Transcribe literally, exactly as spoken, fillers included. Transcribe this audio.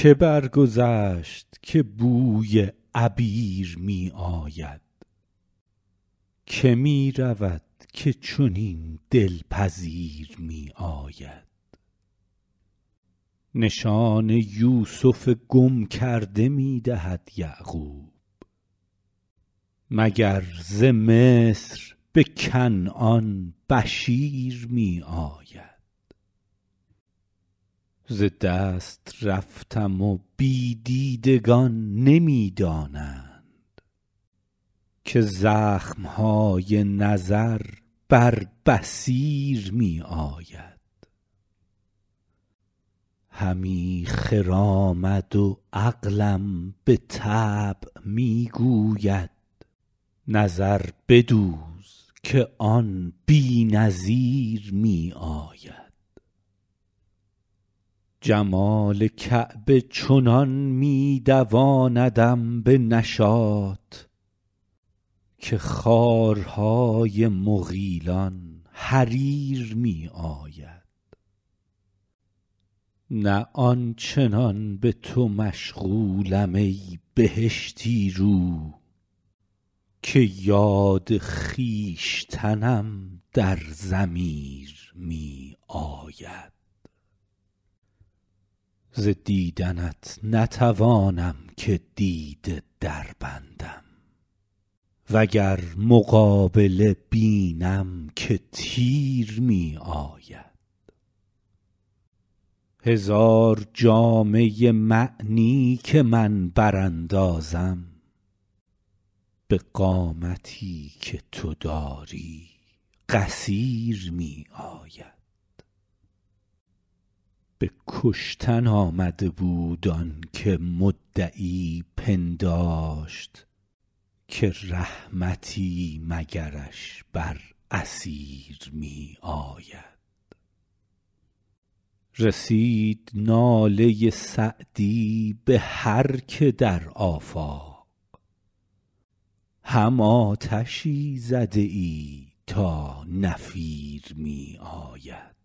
که برگذشت که بوی عبیر می آید؟ که می رود که چنین دلپذیر می آید؟ نشان یوسف گم کرده می دهد یعقوب، مگر ز مصر به کنعان بشیر می آید؟ ز دست رفتم و بی دیدگان نمی دانند که زخم های نظر بر بصیر می آید. همی خرامد و عقلم به طبع می گوید نظر بدوز که آن بی نظیر می آید. جمال کعبه چنان می دواندم به نشاط که خارهای مغیلان حریر می آید. نه آنچنان به تو مشغولم ای بهشتی رو که یاد خویشتنم در ضمیر می آید. ز دیدنت نتوانم که دیده دربندم، وگر مقابله بینم که تیر می آید. هزار جامه معنی که من براندازم، به قامتی که تو داری قصیر می آید. به کشتن آمده بود آن که مدعی پنداشت که رحمتی مگرش بر اسیر می آید. رسید ناله سعدی به هر که در آفاق، هم آتشی زده ای تا نفیر می آید.